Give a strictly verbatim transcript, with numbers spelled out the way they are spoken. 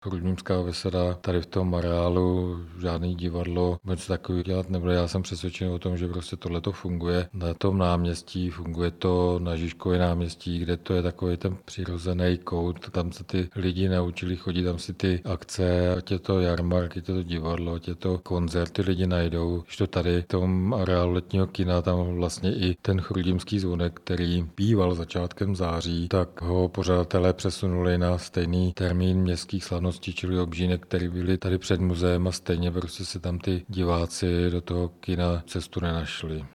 Chrudimská vesela tady v tom areálu žádný divadlo nic takový dělat nebude. Já jsem přesvědčen o tom, že prostě tohle to funguje na tom náměstí, funguje to na Žižkově náměstí, kde to je takový ten přirozený kout. Tam se ty lidi naučili chodit, tam si ty akce, ať je to jarmark, ať je to divadlo, ať je to koncert, ty lidi najdou. Když to tady v tom areálu letního kina, tam vlastně i ten Chrudimský zvonek, který býval začátkem září, tak ho pořadatelé přesunuli na stejný termín městských slavností, čili obžínek, který byly tady před muzeem a stejně prostě se tam ty diváci do toho kina cestu nenašli.